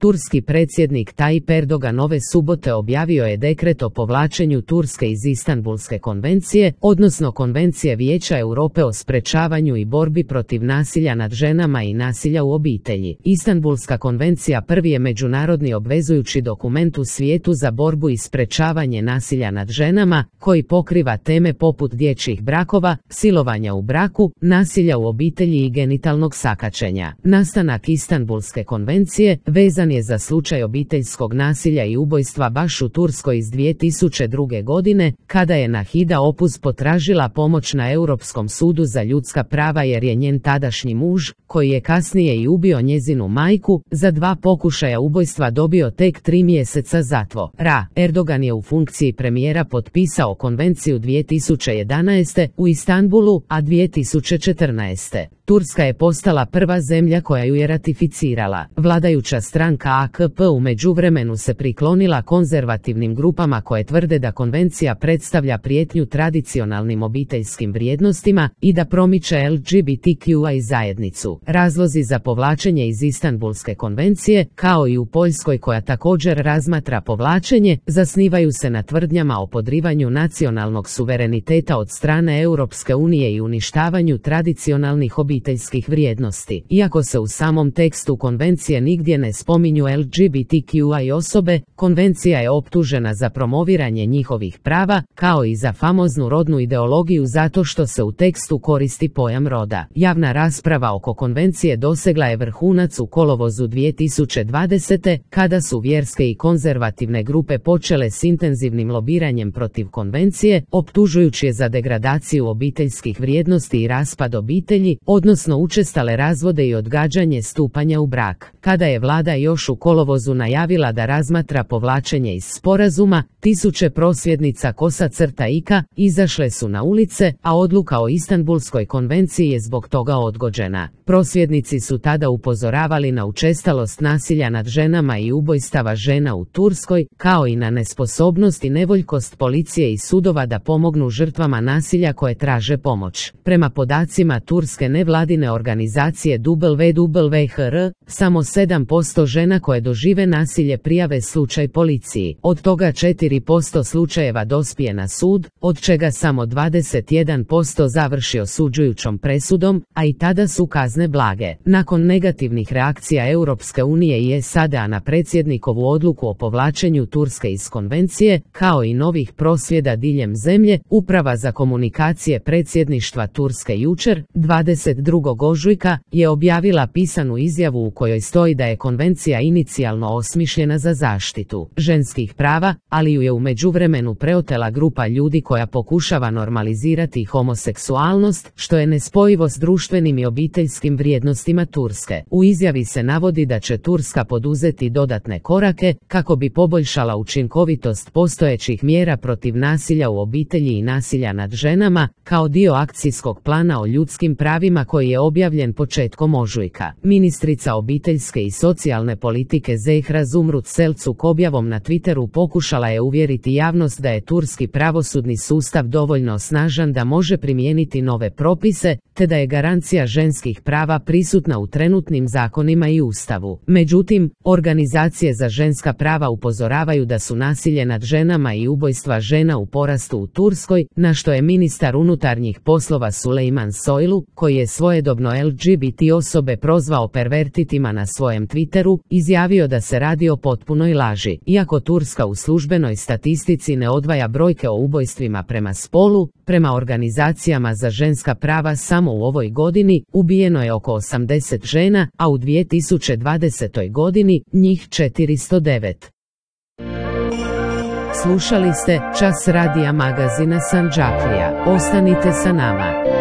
Turski predsjednik Tayyip Erdogan ove subote objavio je dekret o povlačenju Turske iz Istanbulske konvencije, odnosno Konvencije Vijeća Europe o sprečavanju i borbi protiv nasilja nad ženama i nasilja u obitelji. Istanbulska konvencija prvi je međunarodni obvezujući dokument u svijetu za borbu i sprečavanje nasilja nad ženama, koji pokriva teme poput dječjih brakova, silovanja u braku, nasilja u obitelji i genitalnog sakaćenja. Nastanak Istanbulske konvencije vezan je za slučaj obiteljskog nasilja i ubojstva baš u Turskoj iz 2002. godine, kada je Nahida Opuz potražila pomoć na Europskom sudu za ljudska prava jer je njen tadašnji muž, koji je kasnije i ubio njezinu majku, za 2 pokušaja ubojstva dobio tek 3 mjeseca zatvora. Erdogan je u funkciji premijera potpisao konvenciju 2011. u Istanbulu, a 2014. Turska je postala prva zemlja koja ju je ratificirala. Vladajuća stranka AKP u međuvremenu se priklonila konzervativnim grupama koje tvrde da konvencija predstavlja prijetnju tradicionalnim obiteljskim vrijednostima i da promiče LGBTQI zajednicu. Razlozi za povlačenje iz Istanbulske konvencije, kao i u Poljskoj koja također razmatra povlačenje, zasnivaju se na tvrdnjama o podrivanju nacionalnog suvereniteta od strane Europske unije i uništavanju tradicionalnih obiteljskih vrijednosti. Iako se u samom tekstu konvencije nigdje ne spominju LGBTQI osobe, konvencija je optužena za promoviranje njihovih prava, kao i za famoznu rodnu ideologiju zato što se u tekstu koristi pojam roda. Javna rasprava oko konvencije dosegla je vrhunac u kolovozu 2020. kada su vjerske i konzervativne grupe počele s intenzivnim lobiranjem protiv konvencije, optužujući je za degradaciju obiteljskih vrijednosti i raspad obitelji, odnosno učestale razvode i odgađanje stupanja u brak. Kada je vlada još u kolovozu najavila da razmatra povlačenje iz sporazuma, tisuće prosvjednica KOS-a izašle su na ulice, a odluka o Istanbulskoj konvenciji je zbog toga odgođena. Prosvjednici su tada upozoravali na učestalost nasilja nad ženama i ubojstava žena u Turskoj, kao i na nesposobnost i nevoljkost policije i sudova da pomognu žrtvama nasilja koje traže pomoć. Prema podacima turske nevladine organizacije WWHR, samo 7% žena koje dožive nasilje prijave slučaj policiji. Od toga 4% slučajeva dospije na sud, od čega samo 21% završi osuđujućom presudom, a i tada su kazne blage. Nakon negativnih reakcija Europske unije i SAD-a na predsjednikovu odluku o povlačenju Turske iz konvencije, kao i novih prosvjeda diljem zemlje, Uprava za komunikacije predsjedništva Turske jučer, 22. ožujka, je objavila pisanu izjavu u kojoj stoji da je konvencija inicijalno osmišljena za zaštitu ženskih prava, ali ju je u međuvremenu preotela grupa ljudi koja pokušava normalizirati homoseksualnost, što je nespojivo s društvenim i obiteljskim vrijednostima Turske. U izjavi se navodi da će Turska poduzeti dodatne korake kako bi poboljšala učinkovitost postojećih mjera protiv nasilja u obitelji i nasilja nad ženama, kao dio akcijskog plana o ljudskim pravima koji je objavljen početkom ožujka. Ministrica obiteljske i socijalne politike Zehra Zumrud Selcuk objavom na Twitteru pokušala je uvjeriti javnost da je turski pravosudni sustav dovoljno snažan da može primijeniti nove propise, te da je garancija ženskih prava prisutna u trenutnim zakonima i ustavu. Međutim, organizacije za ženska prava upozoravaju da su nasilje nad ženama i ubojstva žena u porastu u Turskoj, na što je ministar unutarnjih poslova Sulejman Soylu, koji je svojedobno LGBT osobe prozvao pervertitima na svojem Twitteru, izjavio da se radi o potpunoj laži. Iako Turska u službenoj statistici ne odvaja brojke o ubojstvima prema spolu, prema organizacijama za ženska prava samo u ovoj godini ubijeno je oko 80 žena, a u 2020. godini njih 409. Slušali ste Čas radija magazina Sandžaklija. Ostanite sa nama.